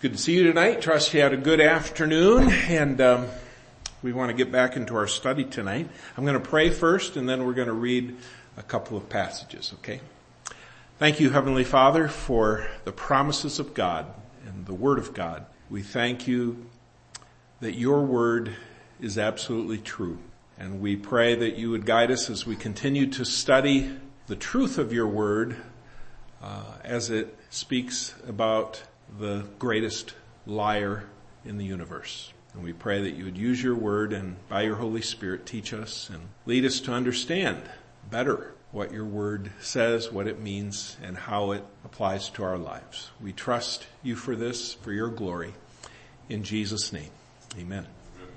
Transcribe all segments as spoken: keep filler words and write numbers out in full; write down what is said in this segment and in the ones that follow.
Good to see you tonight. Trust you had a good afternoon, and um, we want to get back into our study tonight. I'm going to pray first, and then we're going to read a couple of passages, okay? Thank you, Heavenly Father, for the promises of God and the Word of God. We thank you that your Word is absolutely true, and we pray that you would guide us as we continue to study the truth of your Word uh, as it speaks about the greatest liar in the universe. And we pray that you would use your word and by your Holy Spirit teach us and lead us to understand better what your word says, what it means, and how it applies to our lives. We trust you for this, for your glory. In Jesus' name, amen.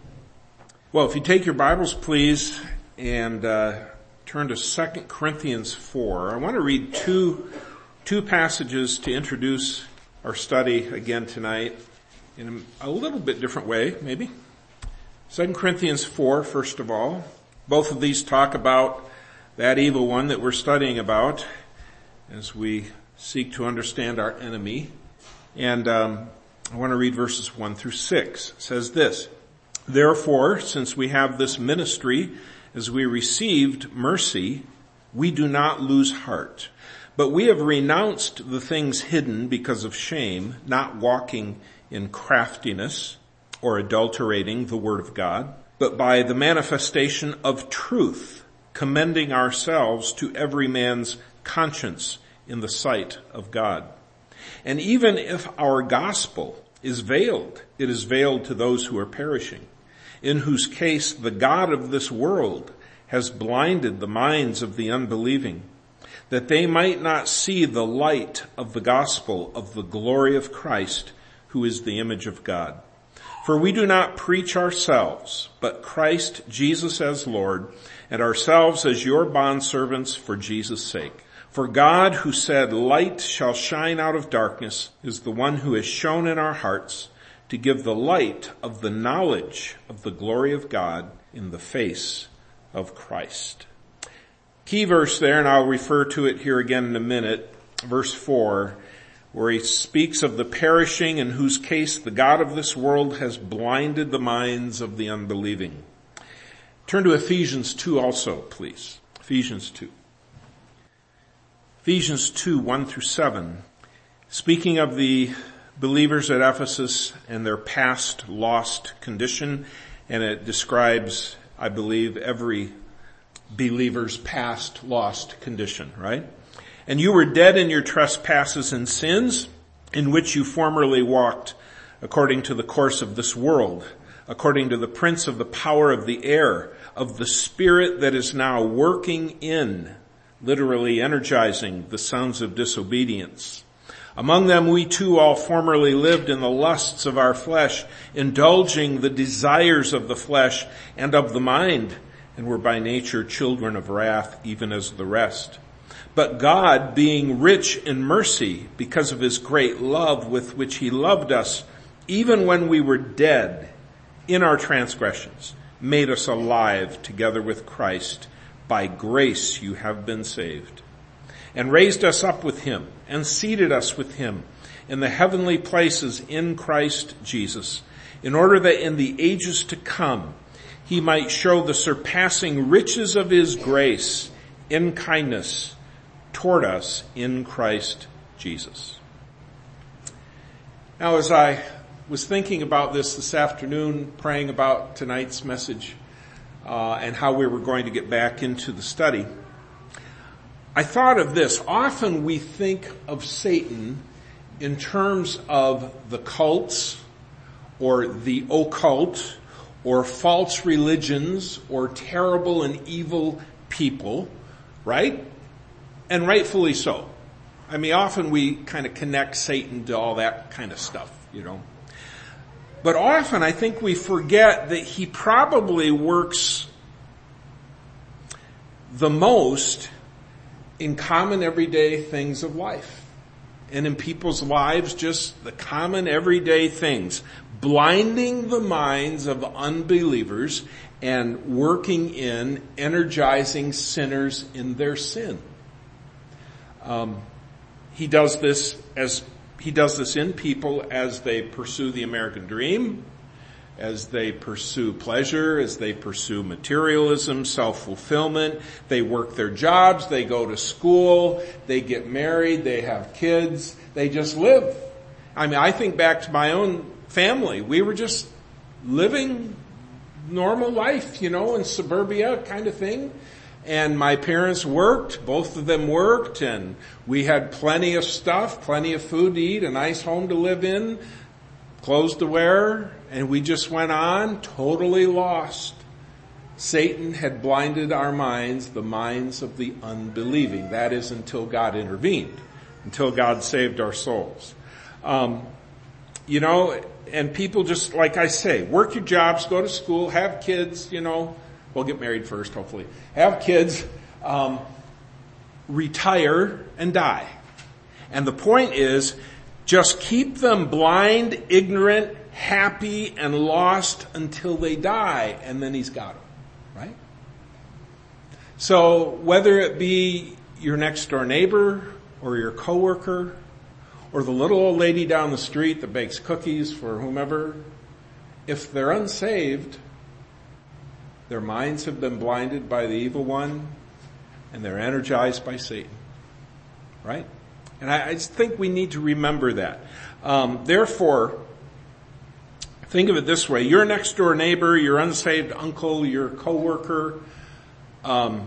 Well, if you take your Bibles, please, and uh, turn to Second Corinthians four. I want to read two, two passages to introduce our study again tonight in a little bit different way, maybe. Second Corinthians four, first of all. Both of these talk about that evil one that we're studying about as we seek to understand our enemy. And um, I want to read verses one through six. It says this: Therefore, since we have this ministry, as we received mercy, we do not lose heart. But we have renounced the things hidden because of shame, not walking in craftiness or adulterating the word of God, but by the manifestation of truth, commending ourselves to every man's conscience in the sight of God. And even if our gospel is veiled, it is veiled to those who are perishing, in whose case the God of this world has blinded the minds of the unbelieving, that they might not see the light of the gospel of the glory of Christ, who is the image of God. For we do not preach ourselves, but Christ Jesus as Lord, and ourselves as your bondservants for Jesus' sake. For God, who said, "Light shall shine out of darkness," is the one who has shone in our hearts to give the light of the knowledge of the glory of God in the face of Christ. Key verse there, and I'll refer to it here again in a minute, verse four, where he speaks of the perishing, in whose case the God of this world has blinded the minds of the unbelieving. Turn to Ephesians two also, please. Ephesians two. Ephesians two, one through seven. Speaking of the believers at Ephesus and their past lost condition, and it describes, I believe, every believer's past lost condition, right? And you were dead in your trespasses and sins, in which you formerly walked according to the course of this world, according to the prince of the power of the air, of the spirit that is now working in, literally energizing, the sons of disobedience. Among them we too all formerly lived in the lusts of our flesh, indulging the desires of the flesh and of the mind, and were by nature children of wrath, even as the rest. But God, being rich in mercy, because of his great love with which he loved us, even when we were dead in our transgressions, made us alive together with Christ. By grace you have been saved. And raised us up with him, and seated us with him in the heavenly places in Christ Jesus, in order that in the ages to come he might show the surpassing riches of his grace in kindness toward us in Christ Jesus. Now, as I was thinking about this this afternoon, praying about tonight's message uh, and how we were going to get back into the study, I thought of this. Often we think of Satan in terms of the cults or the occult or false religions or terrible and evil people, right? And rightfully so. I mean, often we kind of connect Satan to all that kind of stuff, you know. But often I think we forget that he probably works the most in common everyday things of life. And in people's lives, just the common everyday things. Blinding the minds of unbelievers and working in energizing sinners in their sin. Um, he does this, as he does this in people as they pursue the American dream, as they pursue pleasure, as they pursue materialism, self-fulfillment. They work their jobs, they go to school, they get married, they have kids, they just live. I mean, I think back to my own family. We were just living normal life, you know, in suburbia kind of thing. And my parents worked, both of them worked, and we had plenty of stuff, plenty of food to eat, a nice home to live in, clothes to wear, and we just went on totally lost. Satan had blinded our minds, the minds of the unbelieving. That is until God intervened, until God saved our souls. Um, you know, and people just, like I say, work your jobs, go to school, have kids, you know, we'll get married first, hopefully. Have kids, um, retire, and die. And the point is, just keep them blind, ignorant, happy, and lost until they die, and then he's got them, right? So whether it be your next door neighbor, or your coworker, or the little old lady down the street that bakes cookies for whomever, if they're unsaved, their minds have been blinded by the evil one, and they're energized by Satan, right? And I, I just think we need to remember that. Um, therefore, think of it this way. Your next door neighbor, your unsaved uncle, your coworker, um,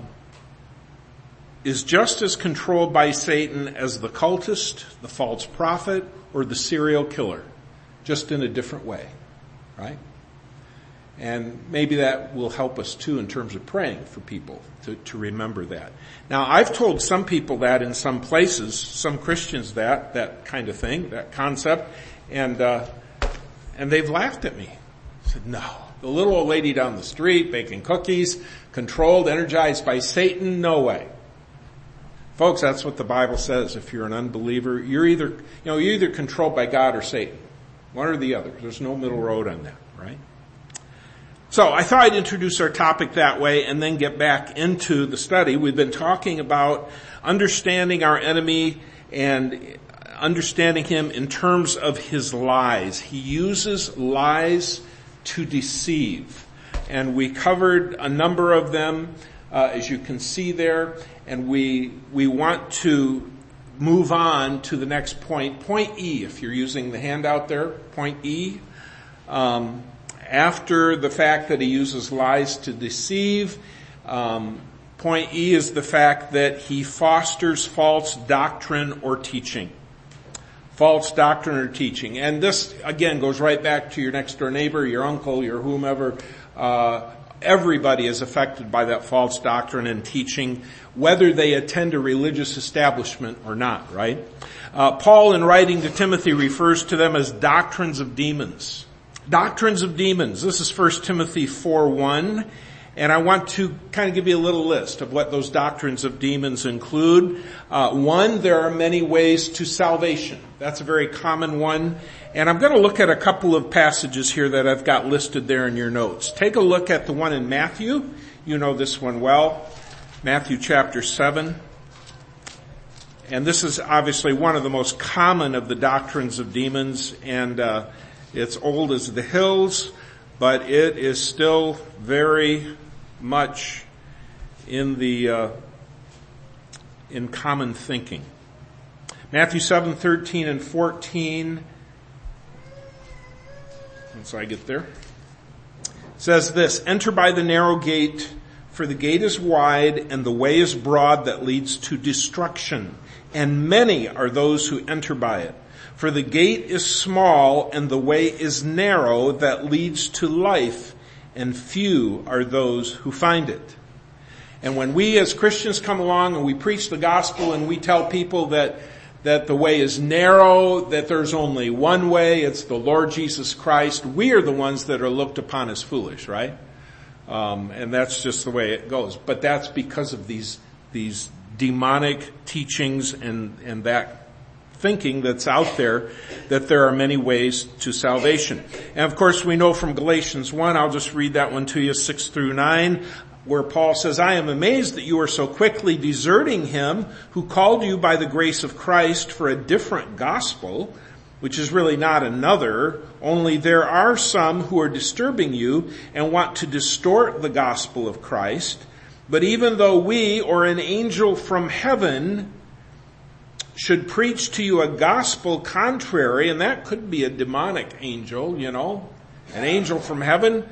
is just as controlled by Satan as the cultist, the false prophet, or the serial killer, just in a different way, right? And maybe that will help us too in terms of praying for people to, to remember that. Now, I've told some people that in some places, some Christians that, that kind of thing, that concept, and, uh, and they've laughed at me. I said, no, the little old lady down the street baking cookies, controlled, energized by Satan, no way. Folks, that's what the Bible says. If you're an unbeliever, you're either, you know, you're either controlled by God or Satan. One or the other. There's no middle road on that, right? So I thought I'd introduce our topic that way and then get back into the study. We've been talking about understanding our enemy and understanding him in terms of his lies. He uses lies to deceive. And we covered a number of them, uh, as you can see there. And we, we want to move on to the next point. Point E, if you're using the handout there, point E. Um, after the fact that he uses lies to deceive, um, point E is the fact that he fosters false doctrine or teaching. False doctrine or teaching. And this, again, goes right back to your next door neighbor, your uncle, your whomever. Uh, everybody is affected by that false doctrine and teaching, whether they attend a religious establishment or not, right? Uh, Paul, in writing to Timothy, refers to them as doctrines of demons. Doctrines of demons. This is First Timothy four one. And I want to kind of give you a little list of what those doctrines of demons include. Uh, one, there are many ways to salvation. That's a very common one. And I'm going to look at a couple of passages here that I've got listed there in your notes. Take a look at the one in Matthew. You know this one well. Matthew chapter seven. And this is obviously one of the most common of the doctrines of demons. And uh, it's old as the hills, but it is still very much in the uh, in common thinking. Matthew seven thirteen and fourteen. Once I get there, it says this: "Enter by the narrow gate, for the gate is wide and the way is broad that leads to destruction, and many are those who enter by it. For the gate is small and the way is narrow that leads to life, and few are those who find it." And when we as Christians come along and we preach the gospel and we tell people that that the way is narrow, that there's only one way, it's the Lord Jesus Christ, we are the ones that are looked upon as foolish, right? Um, and that's just the way it goes. But that's because of these these demonic teachings and, and that thinking that's out there, that there are many ways to salvation. And of course we know from Galatians one, I'll just read that one to you, six through nine, where Paul says, I am amazed that you are so quickly deserting him who called you by the grace of Christ for a different gospel, which is really not another, only there are some who are disturbing you and want to distort the gospel of Christ. But even though we or an angel from heaven should preach to you a gospel contrary, and that could be a demonic angel, you know, an angel from heaven,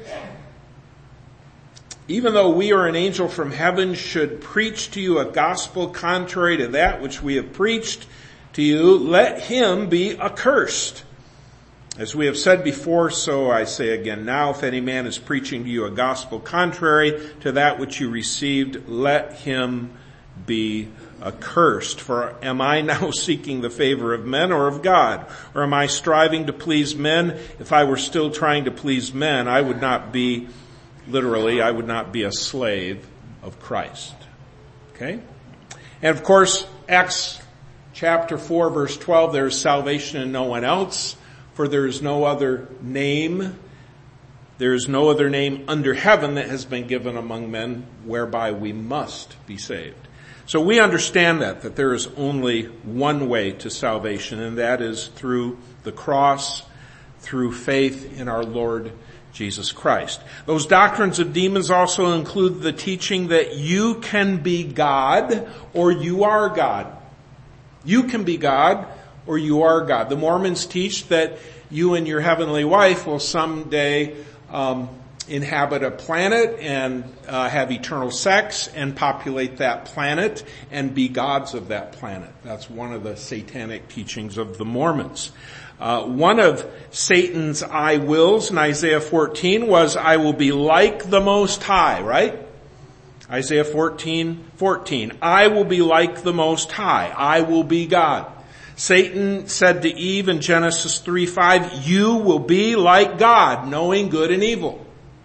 even though we or an angel from heaven should preach to you a gospel contrary to that which we have preached to you, let him be accursed. As we have said before, so I say again now, if any man is preaching to you a gospel contrary to that which you received, let him be accursed. For am I now seeking the favor of men or of God? Or am I striving to please men? If I were still trying to please men, I would not be, literally, I would not be a slave of Christ. Okay? And of course, Acts chapter four, verse twelve, there is salvation in no one else, for there is no other name, there is no other name under heaven that has been given among men whereby we must be saved. So we understand that, that there is only one way to salvation, and that is through the cross, through faith in our Lord Jesus Christ. Those doctrines of demons also include the teaching that you can be God or you are God. You can be God or you are God. The Mormons teach that you and your heavenly wife will someday um, inhabit a planet and uh, have eternal sex and populate that planet and be gods of that planet. That's one of the satanic teachings of the Mormons. Uh, one of Satan's I wills in Isaiah fourteen was, I will be like the Most High, right? Isaiah fourteen fourteen. I will be like the Most High. I will be God. Satan said to Eve in Genesis three five, you will be like God, knowing good and evil.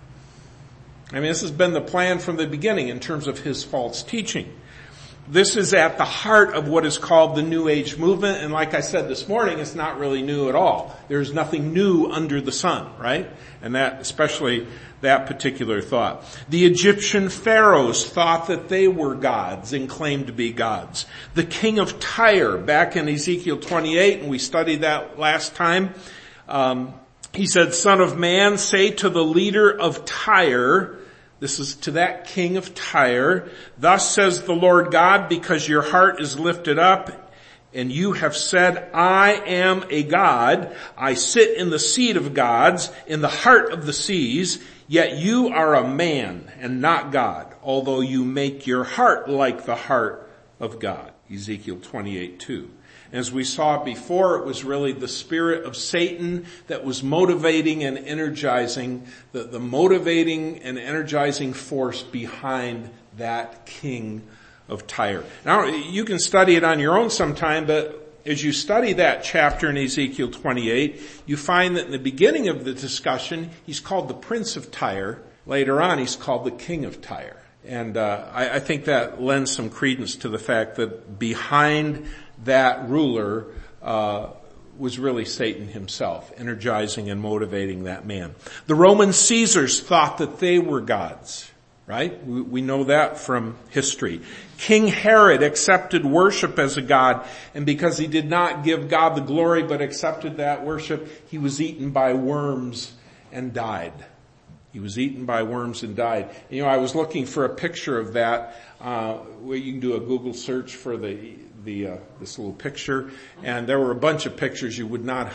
I mean, this has been the plan from the beginning in terms of his false teaching. This is at the heart of what is called the New Age movement, and like I said this morning, it's not really new at all. There's nothing new under the sun, right? And that, especially that particular thought. The Egyptian pharaohs thought that they were gods and claimed to be gods. The king of Tyre, back in Ezekiel twenty-eight, and we studied that last time, um, he said, Son of man, say to the leader of Tyre, this is to that king of Tyre, thus says the Lord God, because your heart is lifted up, and you have said, I am a God, I sit in the seat of gods, in the heart of the seas, yet you are a man and not God, although you make your heart like the heart of God. Ezekiel twenty-eight two. As we saw before, it was really the spirit of Satan that was motivating and energizing, the, the motivating and energizing force behind that king of Tyre. Now, you can study it on your own sometime, but as you study that chapter in Ezekiel twenty-eight, you find that in the beginning of the discussion, he's called the Prince of Tyre. Later on, he's called the King of Tyre. And uh, I, I think that lends some credence to the fact that behind that ruler uh was really Satan himself, energizing and motivating that man. The Roman Caesars thought that they were gods, right? We, we know that from history. King Herod accepted worship as a god, and because he did not give God the glory but accepted that worship, he was eaten by worms and died. He was eaten by worms and died. You know, I was looking for a picture of that, uh where you can do a Google search for the the uh, this little picture, and there were a bunch of pictures you would not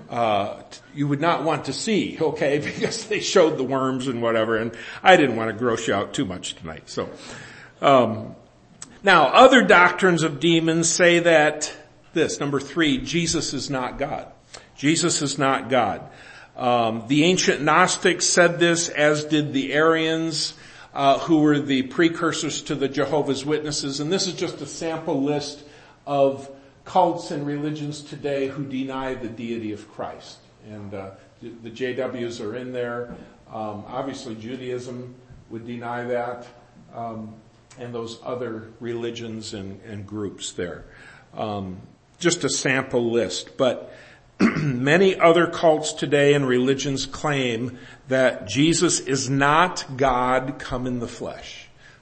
uh you would not want to see, okay, because they showed the worms and whatever, and I didn't want to gross you out too much tonight. So um now other doctrines of demons say that this, number three, Jesus is not God. Jesus is not God. Um the ancient Gnostics said this, as did the Arians, uh who were the precursors to the Jehovah's Witnesses, and this is just a sample list of cults and religions today who deny the deity of Christ. And uh, the J Ws are in there. Um, obviously Judaism would deny that, um, and those other religions and, and groups there. Um, just a sample list. But many other cults today and religions claim that Jesus is not God come in the flesh.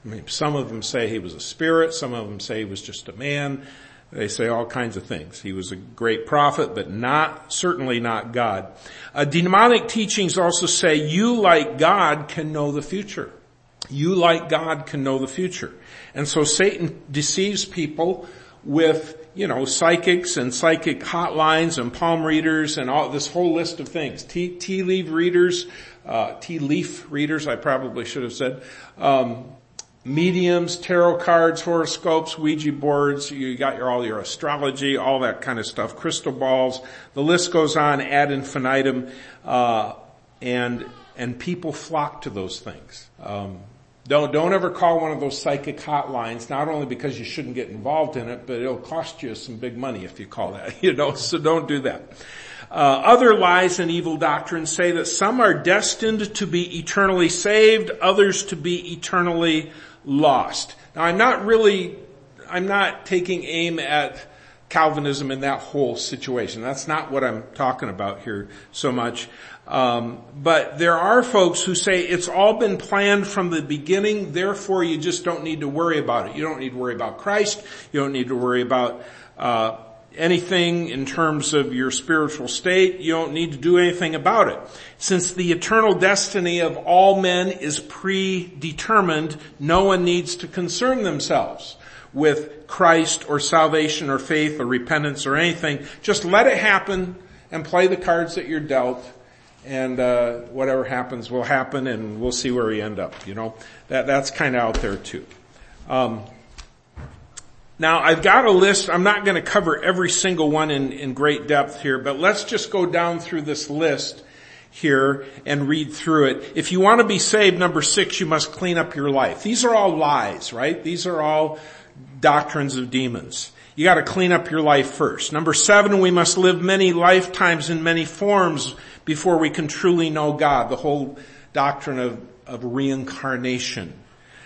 I mean, some of them say he was a spirit. Some of them say he was just a man. They say all kinds of things. He was a great prophet, but not, certainly not God. Uh, demonic teachings also say you, like God, can know the future. You, like God, can know the future. And so Satan deceives people with, you know, psychics and psychic hotlines and palm readers and all this whole list of things. Tea, tea leaf readers, uh, tea leaf readers, I probably should have said. Um, mediums, tarot cards, horoscopes, Ouija boards, you got your, all your astrology, all that kind of stuff, crystal balls. The list goes on ad infinitum, uh, and, and people flock to those things. Um, don't, don't ever call one of those psychic hotlines, not only because you shouldn't get involved in it, but it'll cost you some big money if you call that, you know, so don't do that. Uh, other lies and evil doctrines say that some are destined to be eternally saved, others to be eternally lost. Now I'm not really, I'm not taking aim at Calvinism in that whole situation. That's not what I'm talking about here so much. Um, but there are folks who say it's all been planned from the beginning, therefore you just don't need to worry about it. You don't need to worry about Christ. You don't need to worry about, uh, anything in terms of your spiritual state. You don't need to do anything about it. Since the eternal destiny of all men is predetermined, no one needs to concern themselves with Christ or salvation or faith or repentance or anything. Just let it happen and play the cards that you're dealt, and uh whatever happens will happen, and we'll see where we end up, you know. That that's kind of out there too. Um Now, I've got a list. I'm not going to cover every single one in, in great depth here, but let's just go down through this list here and read through it. If you want to be saved, number six, you must clean up your life. These are all lies, right? These are all doctrines of demons. You got to clean up your life first. Number seven, we must live many lifetimes in many forms before we can truly know God. The whole doctrine of, of reincarnation.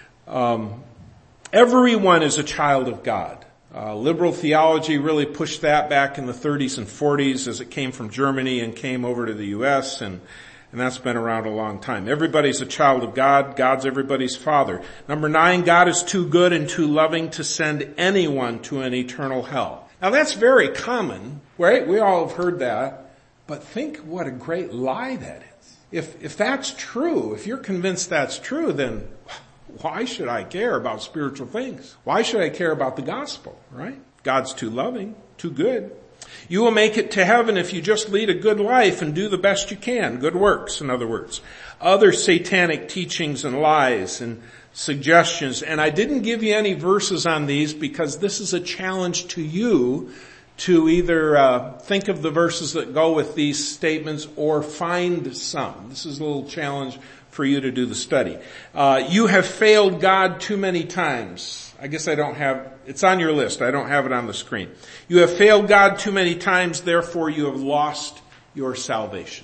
Um, Everyone is a child of God. Uh, liberal theology really pushed that back in the thirties and forties as it came from Germany and came over to the U S, and, and that's been around a long time. Everybody's a child of God. God's everybody's father. Number nine, God is too good and too loving to send anyone to an eternal hell. Now that's very common, right? We all have heard that, but think what a great lie that is. If, if that's true, if you're convinced that's true, then why should I care about spiritual things? Why should I care about the gospel, right? God's too loving, too good. You will make it to heaven if you just lead a good life and do the best you can. Good works, in other words. Other satanic teachings and lies and suggestions. And I didn't give you any verses on these because this is a challenge to you to either uh think of the verses that go with these statements or find some. This is a little challenge for you to do the study. Uh, you have failed God too many times. I guess I don't have, it's on your list. I don't have it on the screen. You have failed God too many times, therefore you have lost your salvation.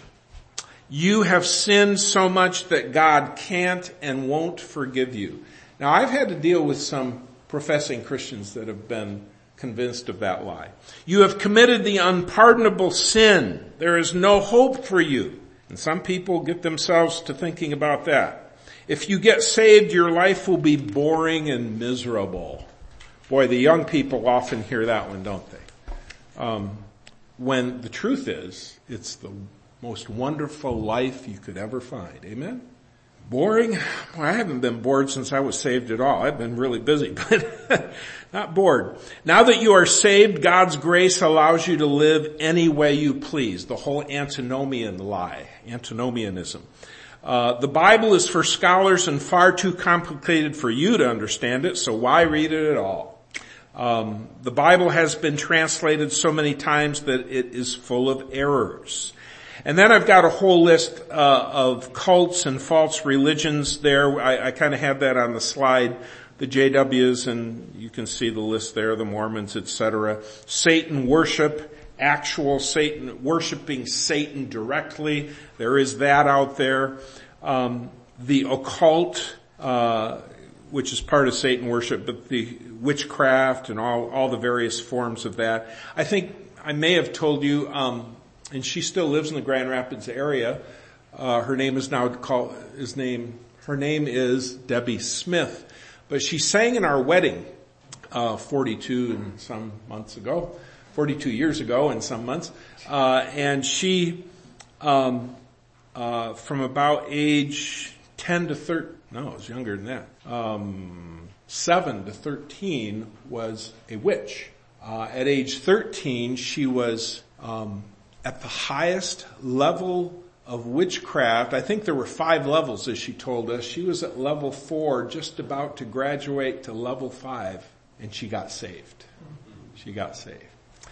You have sinned so much that God can't and won't forgive you. Now I've had to deal with some professing Christians that have been convinced of that lie. You have committed the unpardonable sin. There is no hope for you. And some people get themselves to thinking about that. If you get saved, your life will be boring and miserable. Boy, the young people often hear that one, don't they? Um, when the truth is, it's the most wonderful life you could ever find. Amen? Boring? Well, I haven't been bored since I was saved at all. I've been really busy, but not bored. Now that you are saved, God's grace allows you to live any way you please. The whole antinomian lie, antinomianism. Uh, the Bible is for scholars and far too complicated for you to understand it, so why read it at all? Um, the Bible has been translated so many times that it is full of errors. And then I've got a whole list uh, of cults and false religions there. I, I kind of have that on the slide. The J Ws, and you can see the list there, the Mormons, et cetera. Satan worship, actual Satan, worshiping Satan directly. There is that out there. Um, the occult, uh, which is part of Satan worship, but the witchcraft and all, all the various forms of that. I think I may have told you, um, and she still lives in the Grand Rapids area. Uh, her name is now called, his name, her name is Debbie Smith. but she sang in our wedding, uh, forty-two and some months ago, forty-two years ago and some months, uh, and she, um, uh, from about age ten to thirteen, no, it was younger than that, um, seven to thirteen was a witch. Uh, at age thirteen, she was, um, at the highest level of witchcraft. I think there were five levels, as she told us. She was at level four, just about to graduate to level five, and she got saved. She got saved.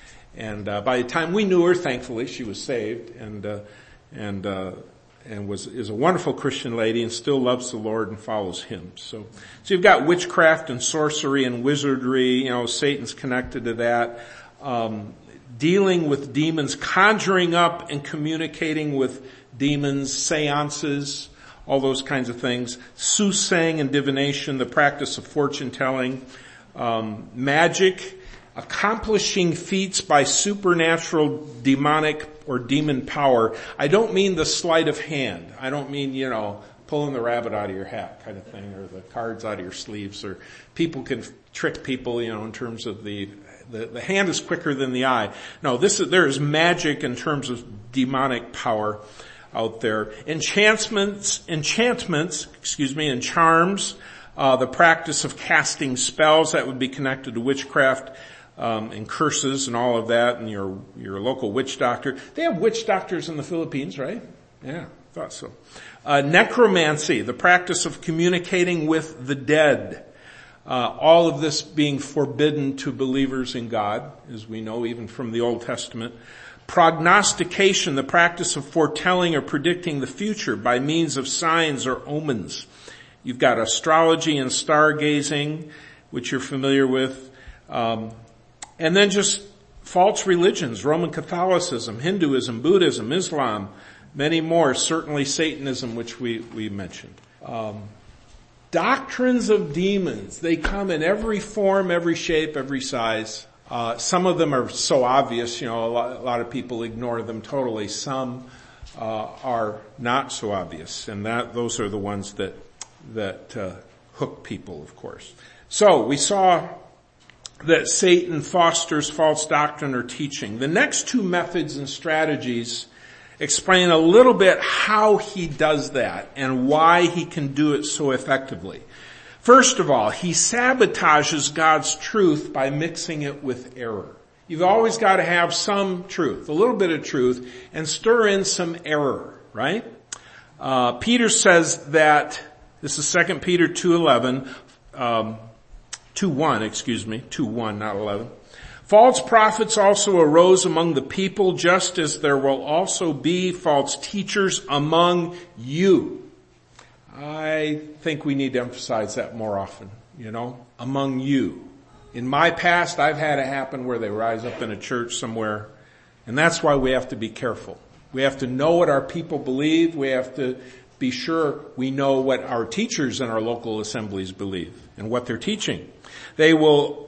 And uh, by the time we knew her, thankfully, she was saved, and uh, and uh, and was is a wonderful Christian lady, and still loves the Lord and follows Him. So, so you've got witchcraft and sorcery and wizardry. You know, Satan's connected to that. Um, dealing with demons, conjuring up and communicating with demons, seances, all those kinds of things, soothsaying and divination, the practice of fortune telling, um, magic, accomplishing feats by supernatural demonic or demon power. I don't mean the sleight of hand. I don't mean, you know, pulling the rabbit out of your hat kind of thing, or the cards out of your sleeves, or people can trick people, you know, in terms of the The, the hand is quicker than the eye. No, this is, there is magic in terms of demonic power out there. Enchantments, enchantments, excuse me, and charms, uh, the practice of casting spells that would be connected to witchcraft, um, and curses and all of that, and your, your local witch doctor. They have witch doctors in the Philippines, right? Yeah, thought so. Uh, necromancy, the practice of communicating with the dead. Uh, all of this being forbidden to believers in God, as we know even from the Old Testament. Prognostication, the practice of foretelling or predicting the future by means of signs or omens. You've got astrology and stargazing, which you're familiar with. Um, and then just false religions, Roman Catholicism, Hinduism, Buddhism, Islam, many more, certainly Satanism, which we, we mentioned. Um, Doctrines of demons. They come in every form, every shape, every size. Uh, some of them are so obvious, you know, a lot, a lot of people ignore them totally. Some uh, are not so obvious, and that those are the ones that that uh, hook people, of course. So we saw that Satan fosters false doctrine or teaching. The next two methods and strategies explain a little bit how he does that and why he can do it so effectively. First of all, he sabotages God's truth by mixing it with error. You've always got to have some truth, a little bit of truth, and stir in some error, right? Uh, Peter says that, this is Second Peter two eleven, um, two one, excuse me, two one, not eleven. False prophets also arose among the people, just as there will also be false teachers among you. I think we need to emphasize that more often, you know, among you. In my past, I've had it happen where they rise up in a church somewhere, and that's why we have to be careful. We have to know what our people believe. We have to be sure we know what our teachers in our local assemblies believe and what they're teaching. They will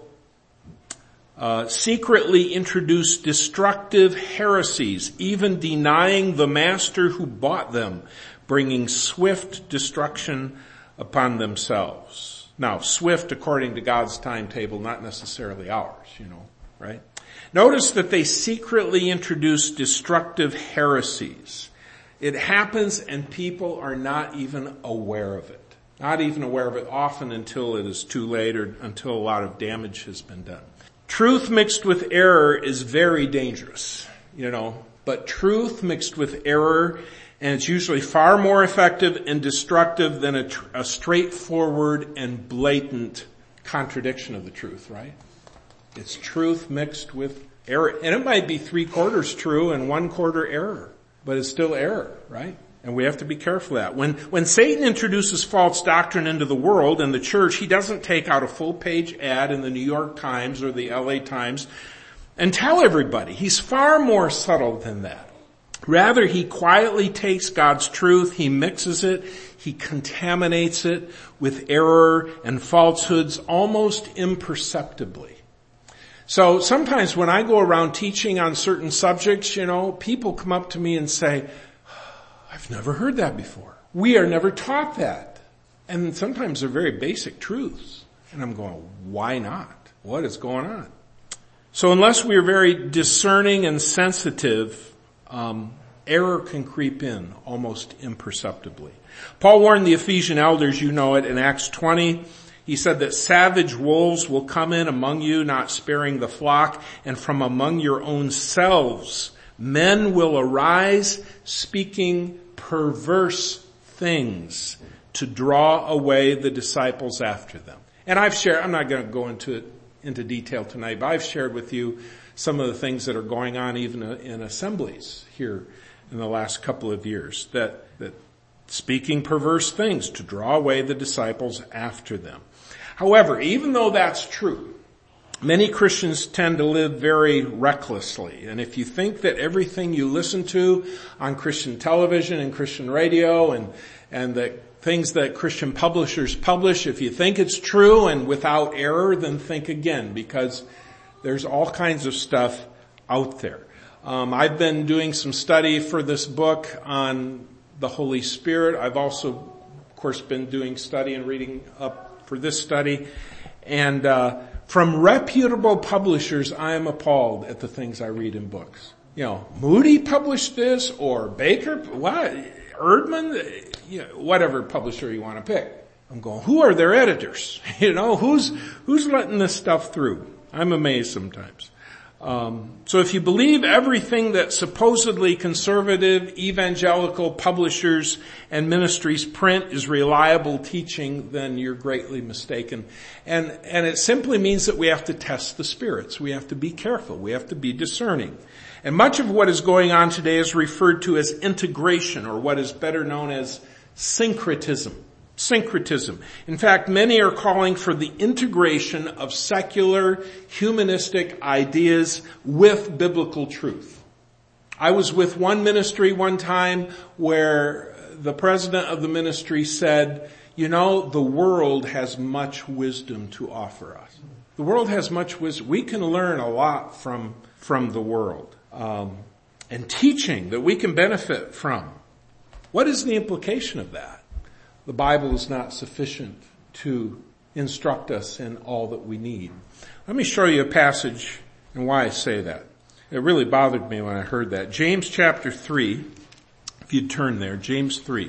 Uh, secretly introduce destructive heresies, even denying the master who bought them, bringing swift destruction upon themselves. Now, swift according to God's timetable, not necessarily ours, you know, right? Notice that they secretly introduce destructive heresies. It happens and people are not even aware of it. Not even aware of it often until it is too late or until a lot of damage has been done. Truth mixed with error is very dangerous, you know, but truth mixed with error, and it's usually far more effective and destructive than a, tr- a straightforward and blatant contradiction of the truth, right? It's truth mixed with error. And it might be three quarters true and one quarter error, but it's still error, right? And we have to be careful of that. When, when Satan introduces false doctrine into the world and the church, he doesn't take out a full page ad in the New York Times or the L A Times and tell everybody. He's far more subtle than that. Rather, he quietly takes God's truth, he mixes it, he contaminates it with error and falsehoods almost imperceptibly. So sometimes when I go around teaching on certain subjects, you know, people come up to me and say, I've never heard that before. We are never taught that. And sometimes they're very basic truths. And I'm going, why not? What is going on? So unless we are very discerning and sensitive, um, error can creep in almost imperceptibly. Paul warned the Ephesian elders, you know it, in Acts twenty. He said that savage wolves will come in among you, not sparing the flock, and from among your own selves men will arise speaking perverse things to draw away the disciples after them. And I've shared, I'm not going to go into it into detail tonight, but I've shared with you some of the things that are going on even in assemblies here in the last couple of years, that, that speaking perverse things to draw away the disciples after them. However, even though that's true, many Christians tend to live very recklessly. And if you think that everything you listen to on Christian television and Christian radio and, and the things that Christian publishers publish, if you think it's true and without error, then think again, because there's all kinds of stuff out there. Um, I've been doing some study for this book on the Holy Spirit. I've also, of course, been doing study and reading up for this study. And uh from reputable publishers, I am appalled at the things I read in books. You know, Moody published this, or Baker, what, Erdman, you know, whatever publisher you want to pick. I'm going, who are their editors? You know, who's who's letting this stuff through? I'm amazed sometimes. Um, so if you believe everything that supposedly conservative evangelical publishers and ministries print is reliable teaching, then you're greatly mistaken. And, and it simply means that we have to test the spirits. We have to be careful. We have to be discerning. And much of what is going on today is referred to as integration, or what is better known as syncretism. Syncretism. In fact, many are calling for the integration of secular, humanistic ideas with biblical truth. I was with one ministry one time where the president of the ministry said, you know, the world has much wisdom to offer us. The world has much wisdom. We can learn a lot from, from the world. Um, and teaching that we can benefit from. What is the implication of that? The Bible is not sufficient to instruct us in all that we need. Let me show you a passage and why I say that. It really bothered me when I heard that. James chapter three, if you'd turn there, James three.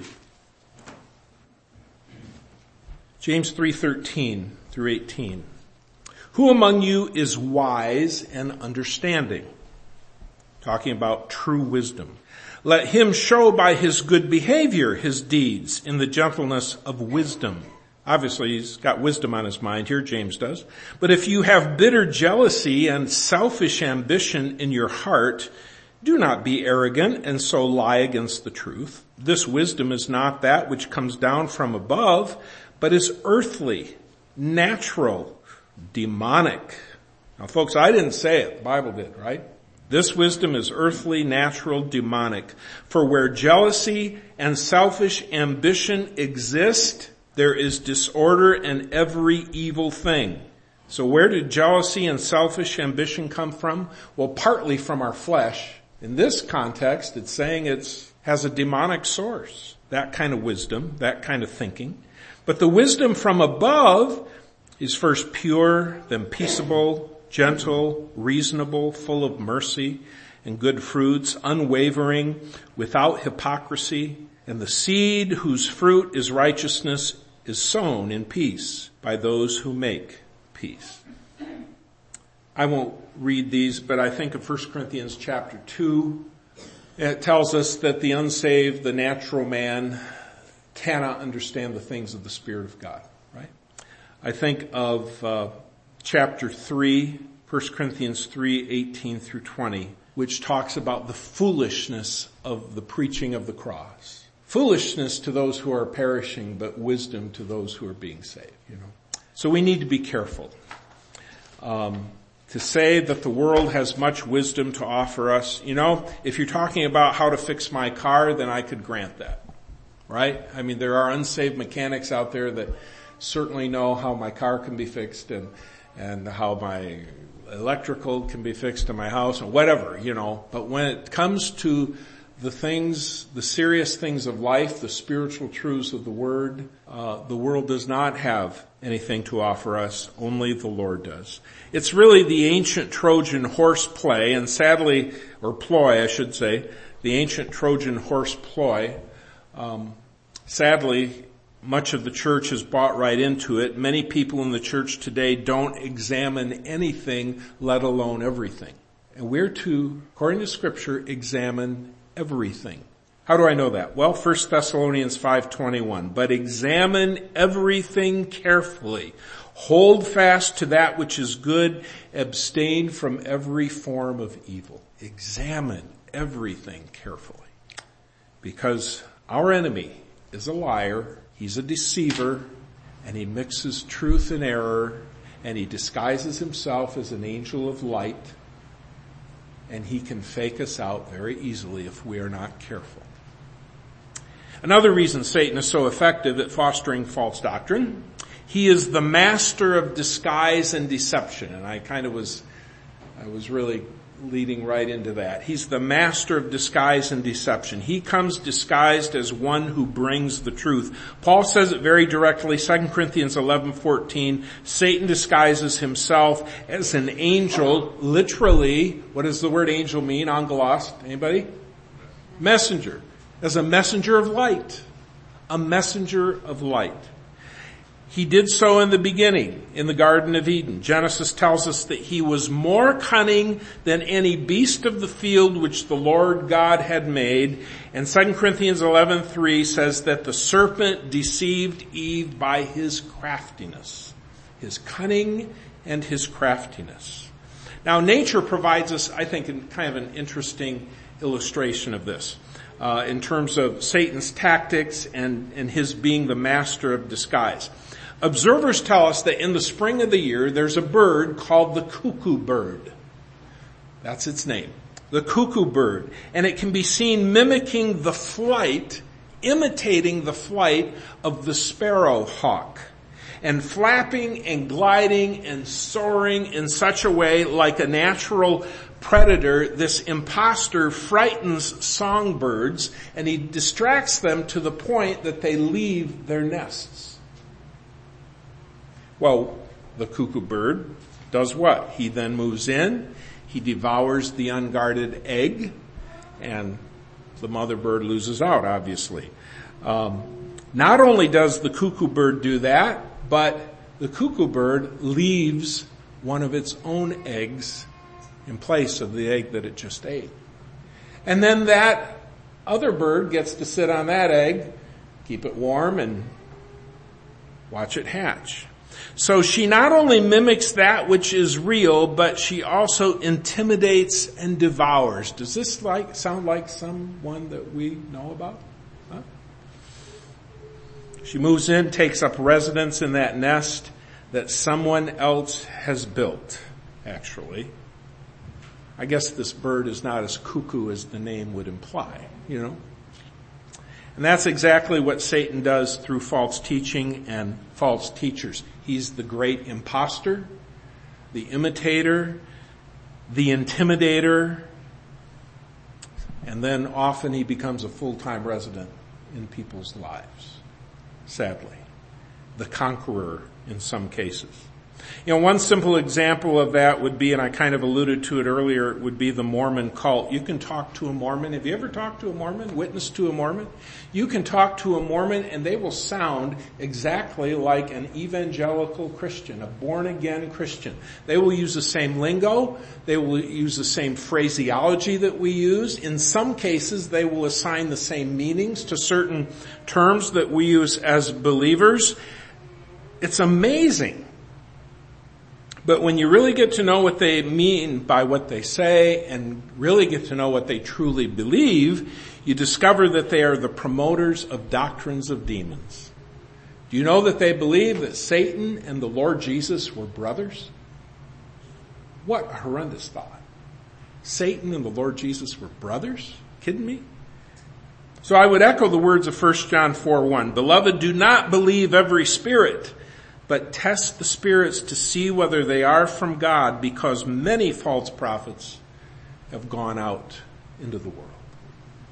James three thirteen through eighteen. Who among you is wise and understanding? Talking about true wisdom. Let him show by his good behavior his deeds in the gentleness of wisdom. Obviously, he's got wisdom on his mind here, James does. But if you have bitter jealousy and selfish ambition in your heart, do not be arrogant and so lie against the truth. This wisdom is not that which comes down from above, but is earthly, natural, demonic. Now, folks, I didn't say it. The Bible did, right? This wisdom is earthly, natural, demonic. For where jealousy and selfish ambition exist, there is disorder and every evil thing. So where did jealousy and selfish ambition come from? Well, partly from our flesh. In this context, it's saying it has a demonic source. That kind of wisdom, that kind of thinking. But the wisdom from above is first pure, then peaceable, gentle, reasonable, full of mercy and good fruits, unwavering, without hypocrisy. And the seed whose fruit is righteousness is sown in peace by those who make peace. I won't read these, but I think of First Corinthians chapter two. It tells us that the unsaved, the natural man, cannot understand the things of the Spirit of God, right? I think of uh, chapter three, First Corinthians three, eighteen through twenty, which talks about the foolishness of the preaching of the cross. Foolishness to those who are perishing, but wisdom to those who are being saved, you know. So we need to be careful. Um, to say that the world has much wisdom to offer us, you know, if you're talking about how to fix my car, then I could grant that, right? I mean, there are unsaved mechanics out there that certainly know how my car can be fixed and, and how my electrical can be fixed in my house and whatever, you know. But when it comes to the things, the serious things of life, the spiritual truths of the Word, uh, the world does not have anything to offer us. Only the Lord does. It's really the ancient Trojan horse play, and sadly, or ploy, I should say, the ancient Trojan horse ploy. Um, sadly, much of the church has bought right into it. Many people in the church today don't examine anything, let alone everything. And we're to, according to Scripture, examine everything. How do I know that? Well, First Thessalonians five twenty-one. But examine everything carefully. Hold fast to that which is good. Abstain from every form of evil. Examine everything carefully. Because our enemy is a liar. He's a deceiver. And he mixes truth and error. And he disguises himself as an angel of light. And he can fake us out very easily if we are not careful. Another reason Satan is so effective at fostering false doctrine, he is the master of disguise and deception. And I kind of was, I was really leading right into that. He's the master of disguise and deception. He comes disguised as one who brings the truth. Paul says it very directly, Second Corinthians eleven fourteen, Satan disguises himself as an angel, literally, what does the word angel mean? Angelos, anybody? Messenger. As a messenger of light. A messenger of light. He did so in the beginning, in the Garden of Eden. Genesis tells us that he was more cunning than any beast of the field which the Lord God had made. And Second Corinthians eleven three says that the serpent deceived Eve by his craftiness. His cunning and his craftiness. Now nature provides us, I think, kind of an interesting illustration of this. Uh, in terms of Satan's tactics and, and his being the master of disguise. Observers tell us that in the spring of the year, there's a bird called the cuckoo bird. That's its name. The cuckoo bird. And it can be seen mimicking the flight, imitating the flight of the sparrow hawk. And flapping and gliding and soaring in such a way like a natural predator, this imposter frightens songbirds and he distracts them to the point that they leave their nests. Well, the cuckoo bird does what? He then moves in, he devours the unguarded egg, and the mother bird loses out, obviously. Um, not only does the cuckoo bird do that, but the cuckoo bird leaves one of its own eggs in place of the egg that it just ate. And then that other bird gets to sit on that egg, keep it warm, and watch it hatch. So she not only mimics that which is real, but she also intimidates and devours. Does this like sound like someone that we know about? Huh? She moves in, takes up residence in that nest that someone else has built, actually. I guess this bird is not as cuckoo as the name would imply, you know. And that's exactly what Satan does through false teaching and false teachers. He's the great imposter, the imitator, the intimidator, and then often he becomes a full-time resident in people's lives, sadly. The conqueror in some cases. You know, one simple example of that would be, and I kind of alluded to it earlier, would be the Mormon cult. You can talk to a Mormon. Have you ever talked to a Mormon, witnessed to a Mormon? You can talk to a Mormon and they will sound exactly like an evangelical Christian, a born-again Christian. They will use the same lingo. They will use the same phraseology that we use. In some cases, they will assign the same meanings to certain terms that we use as believers. It's amazing. But when you really get to know what they mean by what they say and really get to know what they truly believe, you discover that they are the promoters of doctrines of demons. Do you know that they believe that Satan and the Lord Jesus were brothers? What a horrendous thought. Satan and the Lord Jesus were brothers? Kidding me? So I would echo the words of First John four one. Beloved, do not believe every spirit, but test the spirits to see whether they are from God, because many false prophets have gone out into the world.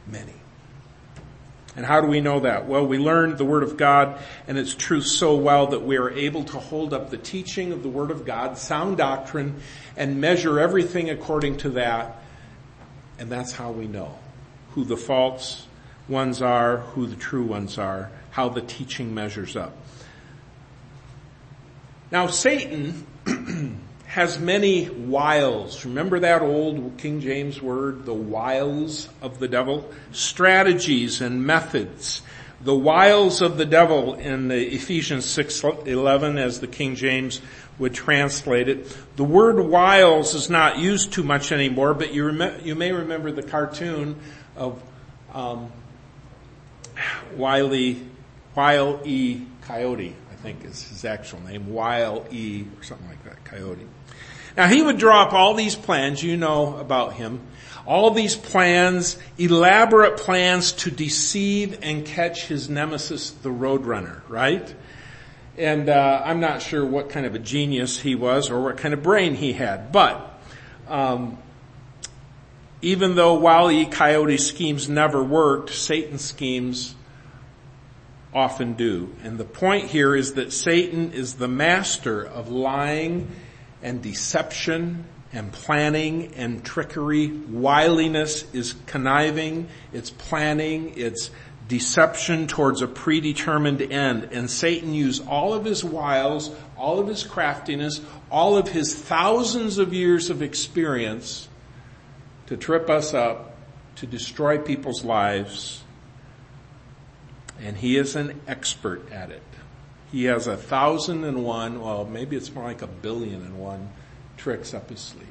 Many. And how do we know that? Well, we learned the Word of God and its truth so well that we are able to hold up the teaching of the Word of God, sound doctrine, and measure everything according to that. And that's how we know who the false ones are, who the true ones are, how the teaching measures up. Now, Satan has many wiles. Remember that old King James word, the wiles of the devil? Strategies and methods. The wiles of the devil in the Ephesians six eleven, as the King James would translate it. The word wiles is not used too much anymore, but you, rem- you may remember the cartoon of um, Wile Wile E. Coyote, I think is his actual name, Wile E. or something like that, Coyote. Now he would draw up all these plans, you know about him, all these plans, elaborate plans to deceive and catch his nemesis, the Roadrunner, right? And uh, I'm not sure what kind of a genius he was or what kind of brain he had, but um, even though Wile E. Coyote's schemes never worked, Satan's schemes often do. And the point here is that Satan is the master of lying and deception and planning and trickery. Wiliness is conniving, it's planning, it's deception towards a predetermined end. And Satan used all of his wiles, all of his craftiness, all of his thousands of years of experience to trip us up, to destroy people's lives. And he is an expert at it. He has a thousand and one, well, maybe it's more like a billion and one tricks up his sleeve.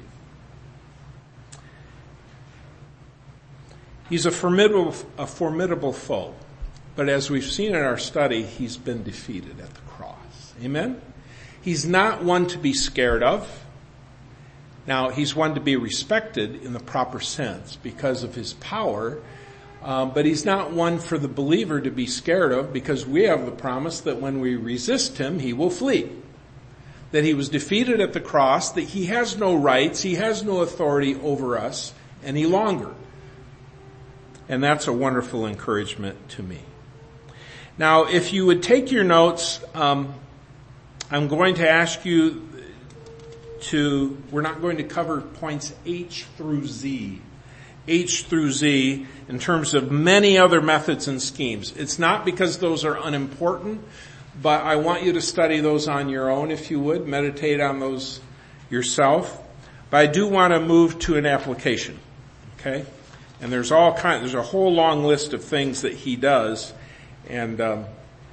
He's a formidable, a formidable foe. But as we've seen in our study, he's been defeated at the cross. Amen? He's not one to be scared of. Now, he's one to be respected in the proper sense because of his power. Um, but he's not one for the believer to be scared of, because we have the promise that when we resist him, he will flee. That he was defeated at the cross, that he has no rights, he has no authority over us any longer. And that's a wonderful encouragement to me. Now, if you would take your notes, um, I'm going to ask you to, we're not going to cover points H through Z. H through Z in terms of many other methods and schemes. It's not because those are unimportant, but I want you to study those on your own if you would, meditate on those yourself. But I do want to move to an application, okay? And there's all kind, there's a whole long list of things that he does, and um,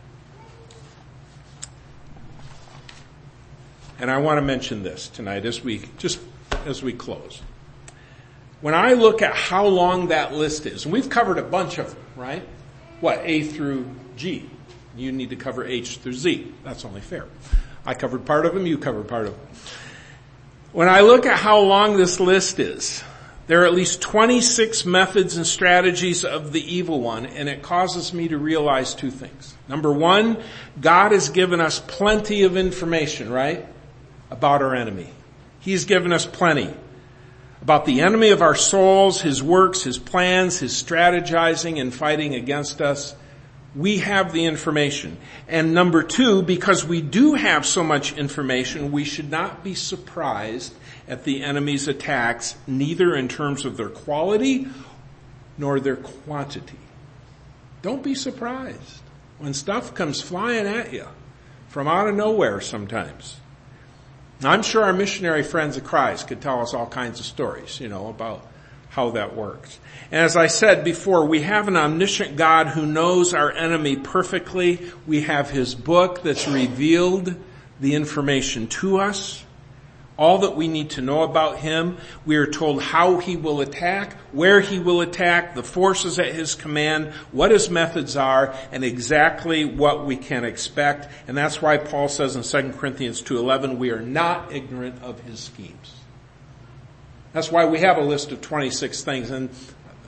and I want to mention this tonight as we just as we close. When I look at how long that list is, and we've covered a bunch of them, right? What, A through G? You need to cover H through Z. That's only fair. I covered part of them, you covered part of them. When I look at how long this list is, there are at least twenty-six methods and strategies of the evil one, and it causes me to realize two things. Number one, God has given us plenty of information, right, about our enemy. He's given us plenty. About the enemy of our souls, his works, his plans, his strategizing and fighting against us. We have the information. And number two, because we do have so much information, we should not be surprised at the enemy's attacks, neither in terms of their quality nor their quantity. Don't be surprised when stuff comes flying at you from out of nowhere sometimes. Now, I'm sure our missionary friends of Christ could tell us all kinds of stories, you know, about how that works. And as I said before, we have an omniscient God who knows our enemy perfectly. We have his book that's revealed the information to us, all that we need to know about him. We are told how he will attack, where he will attack, the forces at his command, what his methods are, and exactly what we can expect. And that's why Paul says in Second Corinthians two eleven, we are not ignorant of his schemes. That's why we have a list of twenty-six things, and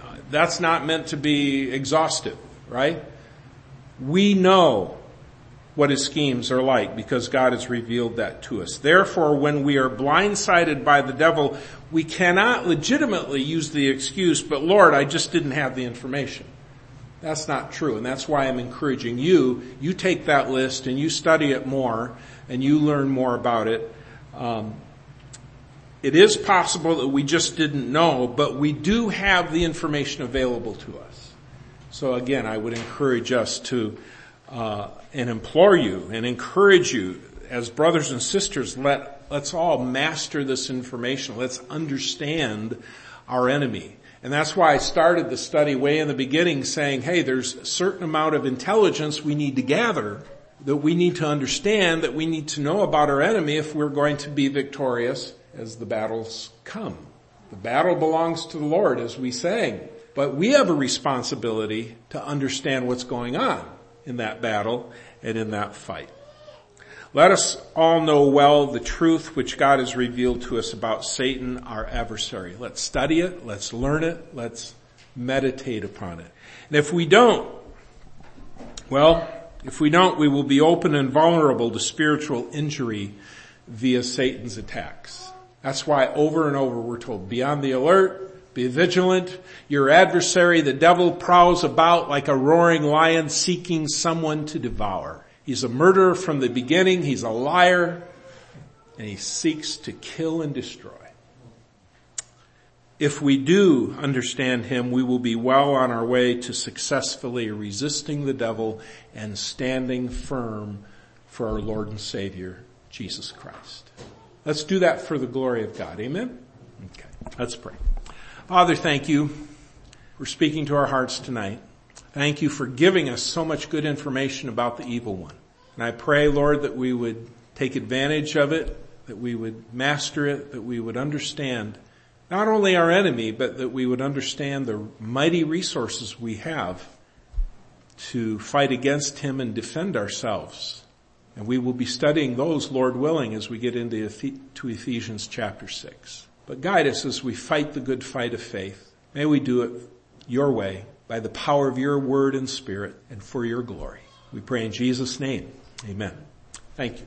that's not meant to be exhaustive, right? We know what his schemes are like, because God has revealed that to us. Therefore, when we are blindsided by the devil, we cannot legitimately use the excuse, but Lord, I just didn't have the information. That's not true, and that's why I'm encouraging you. You take that list and you study it more and you learn more about it. Um, it is possible that we just didn't know, but we do have the information available to us. So again, I would encourage us to uh and implore you and encourage you as brothers and sisters, let, let's all master this information. Let's understand our enemy. And that's why I started the study way in the beginning saying, hey, there's a certain amount of intelligence we need to gather, that we need to understand, that we need to know about our enemy if we're going to be victorious as the battles come. The battle belongs to the Lord, as we sang, but we have a responsibility to understand what's going on in that battle and in that fight. Let us all know well the truth which God has revealed to us about Satan, our adversary. Let's study it. Let's learn it. Let's meditate upon it. And if we don't, well, if we don't, we will be open and vulnerable to spiritual injury via Satan's attacks. That's why over and over we're told, be on the alert. Be vigilant. Your adversary, the devil, prowls about like a roaring lion seeking someone to devour. He's a murderer from the beginning. He's a liar. And he seeks to kill and destroy. If we do understand him, we will be well on our way to successfully resisting the devil and standing firm for our Lord and Savior, Jesus Christ. Let's do that for the glory of God. Amen? Okay, let's pray. Father, thank you for speaking to our hearts tonight. Thank you for giving us so much good information about the evil one. And I pray, Lord, that we would take advantage of it, that we would master it, that we would understand not only our enemy, but that we would understand the mighty resources we have to fight against him and defend ourselves. And we will be studying those, Lord willing, as we get into to Ephesians chapter six. But guide us as we fight the good fight of faith. May we do it your way, by the power of your word and spirit, and for your glory. We pray in Jesus' name. Amen. Thank you.